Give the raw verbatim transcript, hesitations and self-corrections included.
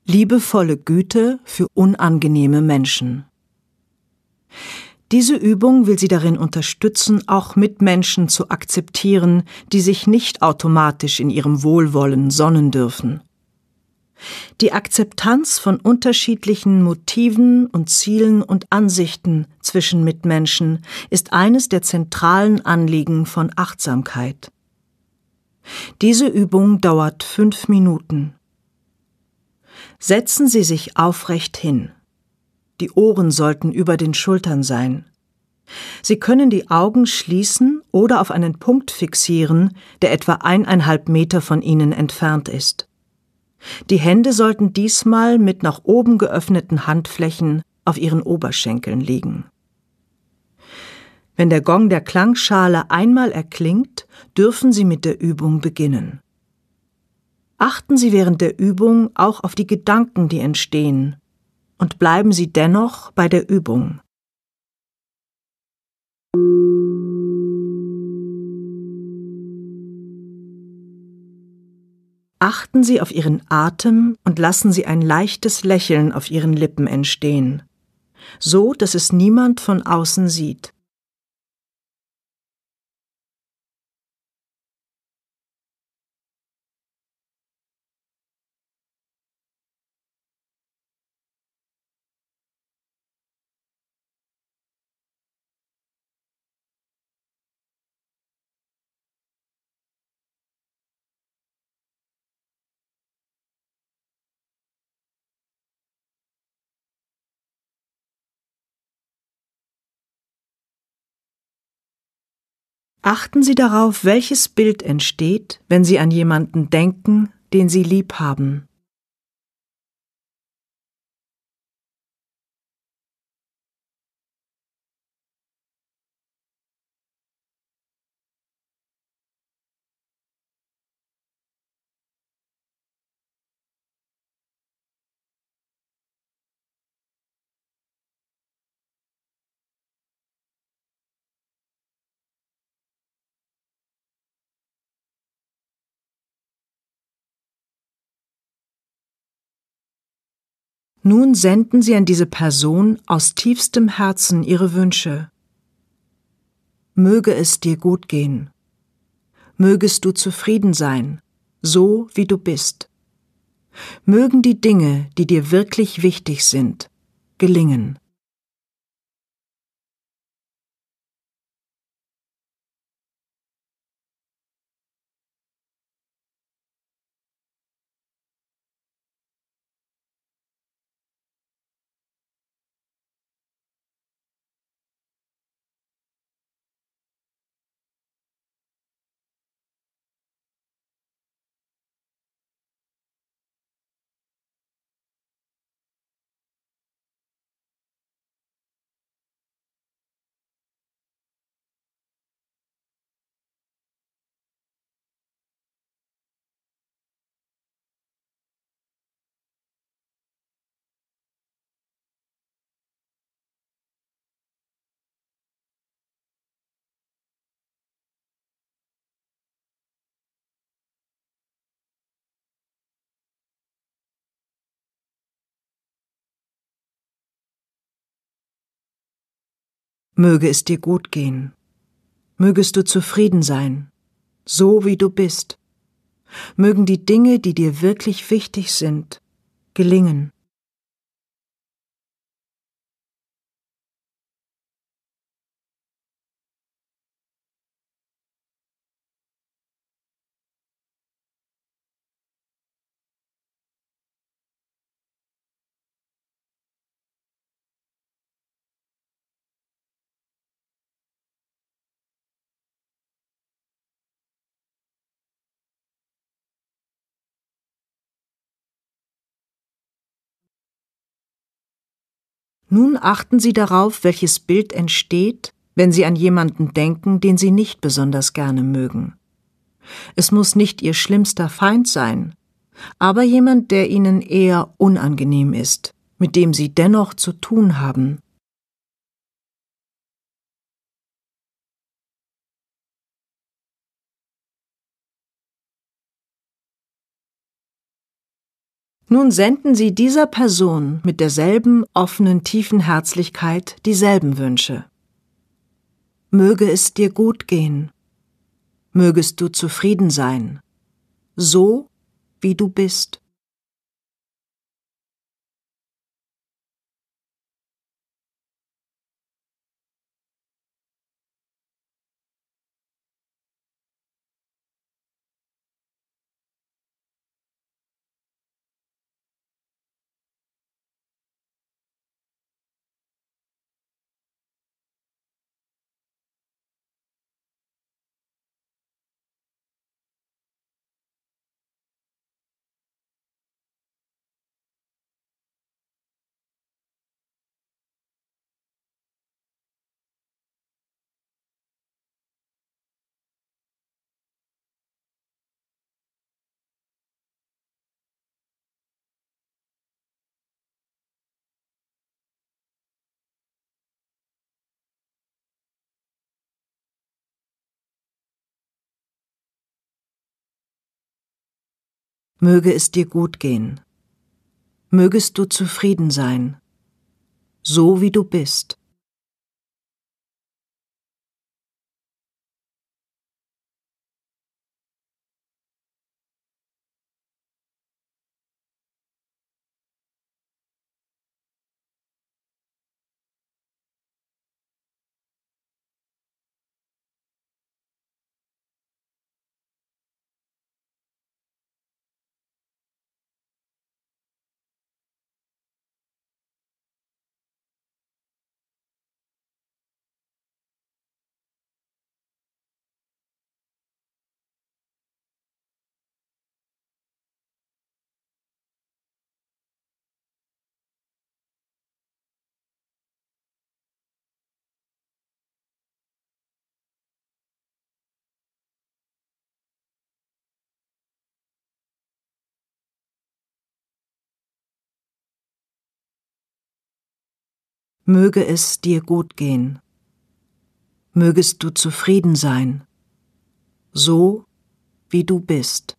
Liebevolle Güte für unangenehme Menschen. Diese Übung will Sie darin unterstützen, auch Mitmenschen zu akzeptieren, die sich nicht automatisch in ihrem Wohlwollen sonnen dürfen. Die Akzeptanz von unterschiedlichen Motiven und Zielen und Ansichten zwischen Mitmenschen ist eines der zentralen Anliegen von Achtsamkeit. Diese Übung dauert fünf Minuten. Setzen Sie sich aufrecht hin. Die Ohren sollten über den Schultern sein. Sie können die Augen schließen oder auf einen Punkt fixieren, der etwa eineinhalb Meter von Ihnen entfernt ist. Die Hände sollten diesmal mit nach oben geöffneten Handflächen auf Ihren Oberschenkeln liegen. Wenn der Gong der Klangschale einmal erklingt, dürfen Sie mit der Übung beginnen. Achten Sie während der Übung auch auf die Gedanken, die entstehen, und bleiben Sie dennoch bei der Übung. Achten Sie auf Ihren Atem und lassen Sie ein leichtes Lächeln auf Ihren Lippen entstehen, so dass es niemand von außen sieht. Achten Sie darauf, welches Bild entsteht, wenn Sie an jemanden denken, den Sie lieb haben. Nun senden Sie an diese Person aus tiefstem Herzen Ihre Wünsche. Möge es dir gut gehen. Mögest du zufrieden sein, so wie du bist. Mögen die Dinge, die dir wirklich wichtig sind, gelingen. Möge es dir gut gehen. Mögest du zufrieden sein, so wie du bist. Mögen die Dinge, die dir wirklich wichtig sind, gelingen. Nun achten Sie darauf, welches Bild entsteht, wenn Sie an jemanden denken, den Sie nicht besonders gerne mögen. Es muss nicht Ihr schlimmster Feind sein, aber jemand, der Ihnen eher unangenehm ist, mit dem Sie dennoch zu tun haben. Nun senden Sie dieser Person mit derselben offenen, tiefen Herzlichkeit dieselben Wünsche. Möge es dir gut gehen. Mögest du zufrieden sein, so wie du bist. Möge es dir gut gehen. Mögest du zufrieden sein, so wie du bist. Möge es dir gut gehen. Mögest du zufrieden sein, so wie du bist.